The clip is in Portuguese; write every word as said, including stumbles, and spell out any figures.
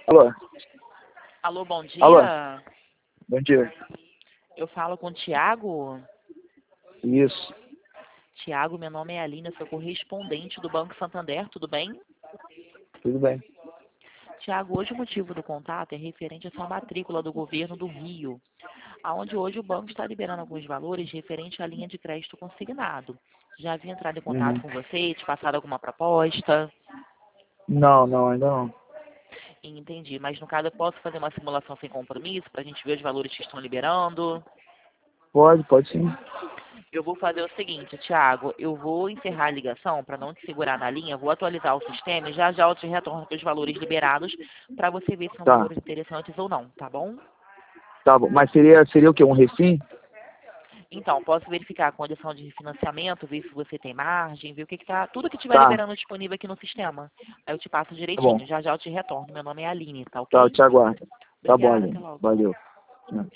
Alô? Alô, bom dia. Alô? Bom dia. Eu falo com o Tiago. Isso. Tiago, meu nome é Aline, eu sou correspondente do Banco Santander, tudo bem? Tudo bem. Tiago, hoje o motivo do contato é referente à sua matrícula do governo do Rio, aonde hoje o banco está liberando alguns valores referente à linha de crédito consignado. Já havia entrado em contato Uhum. com você, te passado alguma proposta? Não, não, ainda não. Entendi, mas no caso eu posso fazer uma simulação sem compromisso para a gente ver os valores que estão liberando? Pode, pode sim. Eu vou fazer o seguinte, Thiago, eu vou encerrar a ligação para não te segurar na linha, vou atualizar o sistema e já já eu te retorno com os valores liberados para você ver se são Tá, valores interessantes ou não, tá bom? tá bom. Mas seria, seria o quê? Um refim? Então, posso verificar a condição de refinanciamento, ver se você tem margem, ver o que que tá, tudo que estiver Tá, liberando disponível aqui no sistema. Aí eu te passo tá bom. direitinho, já já eu te retorno. Meu nome é Aline, tá Tá, eu ok? te aguardo. Tá bom, Obrigada, até Aline. logo. Valeu. É.